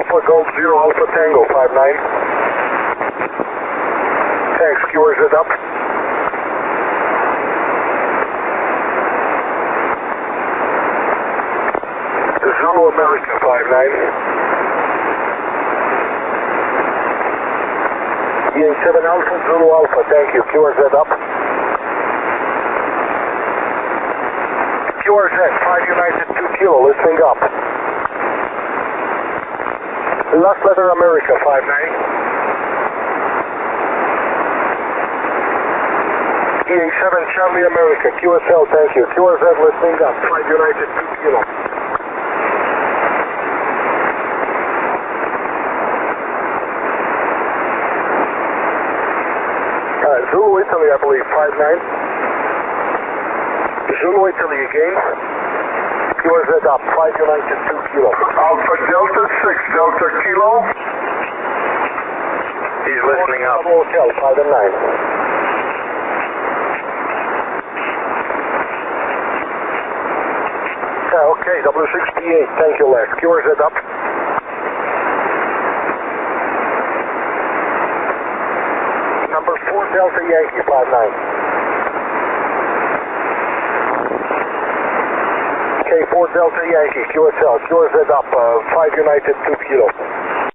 Alpha Gold 0 Alpha Tango 59. Thanks, QRZ up. Zulu America 59. EA7 Alpha Zulu Alpha, thank you, QRZ up. QRZ 5 United 2 Kilo, listening up. Last letter America 59. EA7 Charlie America, QSL, thank you. QRZ listening up, 5 United 2 Kilo. Zulu Italy, I believe, 59. Zulu Italy again. QRZ up, 5 United 2 Kilo. Alpha Delta 6 Delta Kilo. He's listening up. Hotel 5 and 9. Okay, W68, thank you, Les. QRZ up. Number 4 Delta Yankee 59. K4 Delta Yankee, QSL, QRZ up, 5 United 2 Kilo.